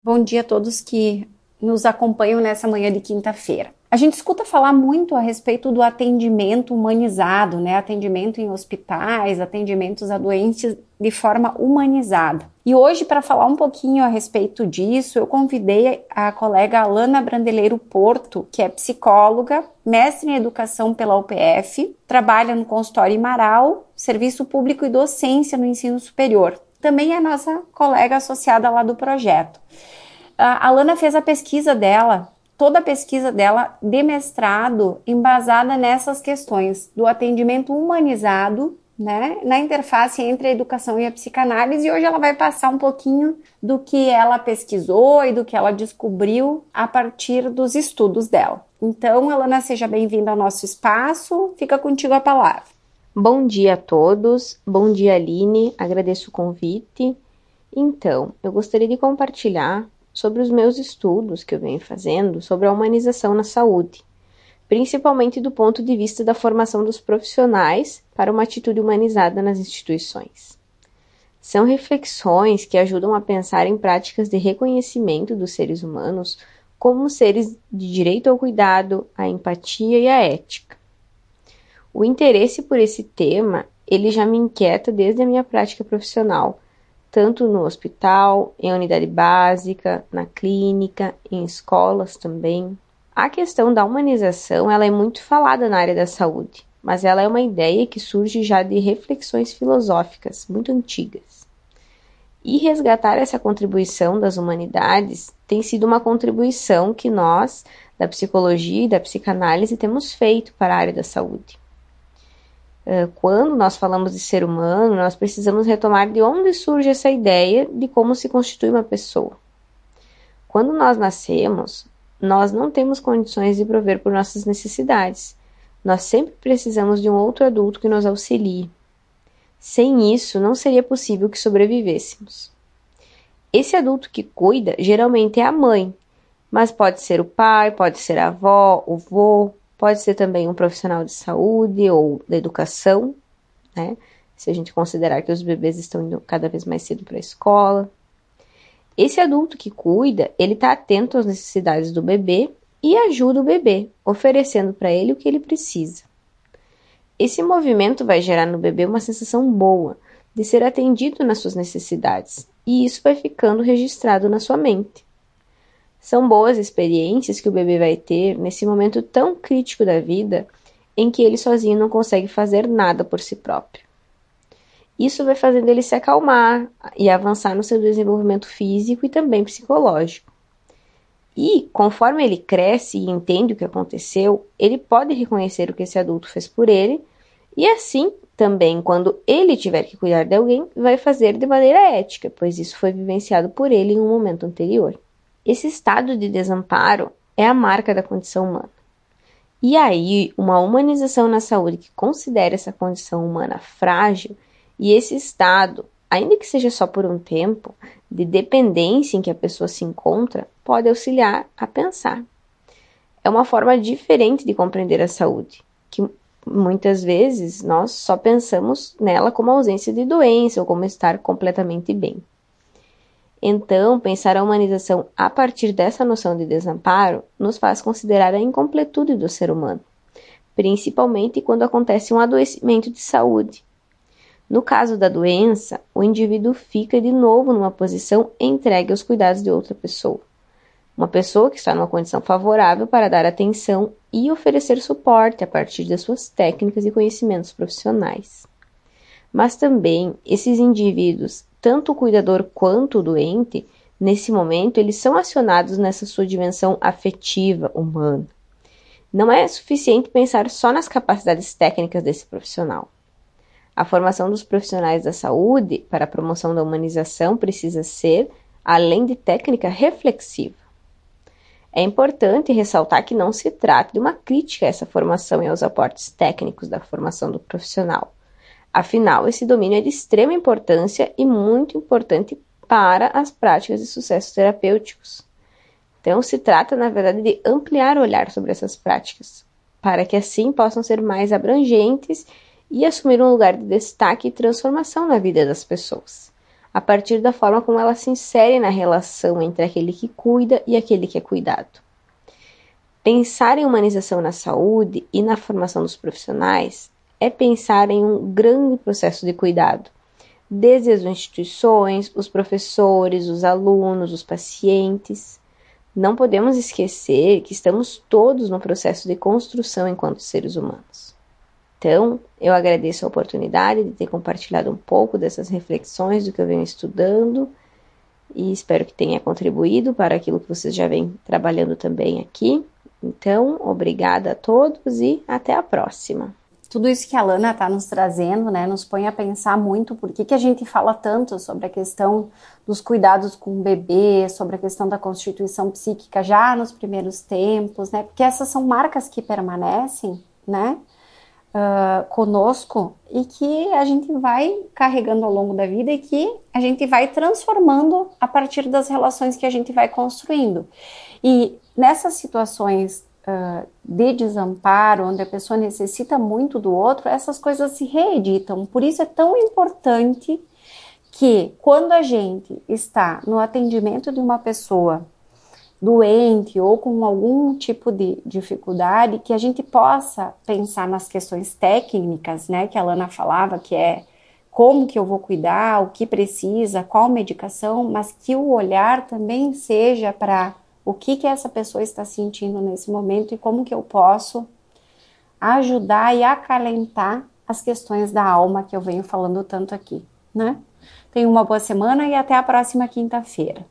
Bom dia a todos que nos acompanham nessa manhã de quinta-feira. A gente escuta falar muito a respeito do atendimento humanizado, né? Atendimento em hospitais, atendimentos a doentes de forma humanizada. E hoje, para falar um pouquinho a respeito disso, eu convidei a colega Alana Brandeleiro Porto, que é psicóloga, mestre em educação pela UPF, trabalha no consultório Imaral, serviço público e docência no ensino superior. Também é nossa colega associada lá do projeto. A Alana fez a pesquisa dela, toda a pesquisa dela de mestrado, embasada nessas questões do atendimento humanizado, né, na interface entre a educação e a psicanálise, e hoje ela vai passar um pouquinho do que ela pesquisou e do que ela descobriu a partir dos estudos dela. Então, Alana, seja bem-vinda ao nosso espaço, fica contigo a palavra. Bom dia a todos, bom dia Aline, agradeço o convite. Então, eu gostaria de compartilhar sobre os meus estudos que eu venho fazendo sobre a humanização na saúde, principalmente do ponto de vista da formação dos profissionais para uma atitude humanizada nas instituições. São reflexões que ajudam a pensar em práticas de reconhecimento dos seres humanos como seres de direito ao cuidado, à empatia e à ética. O interesse por esse tema, ele já me inquieta desde a minha prática profissional, tanto no hospital, em unidade básica, na clínica, em escolas também. A questão da humanização, ela é muito falada na área da saúde, mas ela é uma ideia que surge já de reflexões filosóficas muito antigas. E resgatar essa contribuição das humanidades tem sido uma contribuição que nós, da psicologia e da psicanálise, temos feito para a área da saúde. Quando nós falamos de ser humano, nós precisamos retomar de onde surge essa ideia de como se constitui uma pessoa. Quando nós nascemos, nós não temos condições de prover por nossas necessidades. Nós sempre precisamos de um outro adulto que nos auxilie. Sem isso, não seria possível que sobrevivêssemos. Esse adulto que cuida geralmente é a mãe, mas pode ser o pai, pode ser a avó, o vô, pode ser também um profissional de saúde ou da educação, né? Se a gente considerar que os bebês estão indo cada vez mais cedo para a escola. Esse adulto que cuida, ele está atento às necessidades do bebê e ajuda o bebê, oferecendo para ele o que ele precisa. Esse movimento vai gerar no bebê uma sensação boa de ser atendido nas suas necessidades, e isso vai ficando registrado na sua mente. São boas experiências que o bebê vai ter nesse momento tão crítico da vida em que ele sozinho não consegue fazer nada por si próprio. Isso vai fazendo ele se acalmar e avançar no seu desenvolvimento físico e também psicológico. E, conforme ele cresce e entende o que aconteceu, ele pode reconhecer o que esse adulto fez por ele e assim, também, quando ele tiver que cuidar de alguém, vai fazer de maneira ética, pois isso foi vivenciado por ele em um momento anterior. Esse estado de desamparo é a marca da condição humana. E aí, uma humanização na saúde que considere essa condição humana frágil e esse estado, ainda que seja só por um tempo, de dependência em que a pessoa se encontra, pode auxiliar a pensar. É uma forma diferente de compreender a saúde, que muitas vezes nós só pensamos nela como ausência de doença ou como estar completamente bem. Então, pensar a humanização a partir dessa noção de desamparo nos faz considerar a incompletude do ser humano, principalmente quando acontece um adoecimento de saúde. No caso da doença, o indivíduo fica de novo numa posição entregue aos cuidados de outra pessoa. Uma pessoa que está numa condição favorável para dar atenção e oferecer suporte a partir das suas técnicas e conhecimentos profissionais. Mas também esses indivíduos, tanto o cuidador quanto o doente, nesse momento, eles são acionados nessa sua dimensão afetiva, humana. Não é suficiente pensar só nas capacidades técnicas desse profissional. A formação dos profissionais da saúde para a promoção da humanização precisa ser, além de técnica, reflexiva. É importante ressaltar que não se trata de uma crítica a essa formação e aos aportes técnicos da formação do profissional. Afinal, esse domínio é de extrema importância e muito importante para as práticas de sucessos terapêuticos. Então, se trata, na verdade, de ampliar o olhar sobre essas práticas, para que assim possam ser mais abrangentes e assumir um lugar de destaque e transformação na vida das pessoas, a partir da forma como ela se insere na relação entre aquele que cuida e aquele que é cuidado. Pensar em humanização na saúde e na formação dos profissionais é pensar em um grande processo de cuidado, desde as instituições, os professores, os alunos, os pacientes. Não podemos esquecer que estamos todos no processo de construção enquanto seres humanos. Então, eu agradeço a oportunidade de ter compartilhado um pouco dessas reflexões do que eu venho estudando e espero que tenha contribuído para aquilo que vocês já vêm trabalhando também aqui. Então, obrigada a todos e até a próxima. Tudo isso que a Lana está nos trazendo, né, nos põe a pensar muito por que a gente fala tanto sobre a questão dos cuidados com o bebê, sobre a questão da constituição psíquica já nos primeiros tempos, né, porque essas são marcas que permanecem, né, conosco e que a gente vai carregando ao longo da vida e que a gente vai transformando a partir das relações que a gente vai construindo. E nessas situações de desamparo, onde a pessoa necessita muito do outro, essas coisas se reeditam. Por isso é tão importante que quando a gente está no atendimento de uma pessoa doente ou com algum tipo de dificuldade, que a gente possa pensar nas questões técnicas, né, que a Lana falava, que é como que eu vou cuidar, o que precisa, qual medicação, mas que o olhar também seja para o que essa pessoa está sentindo nesse momento e como que eu posso ajudar e acalentar as questões da alma que eu venho falando tanto aqui, né? Tenha uma boa semana e até a próxima quinta-feira.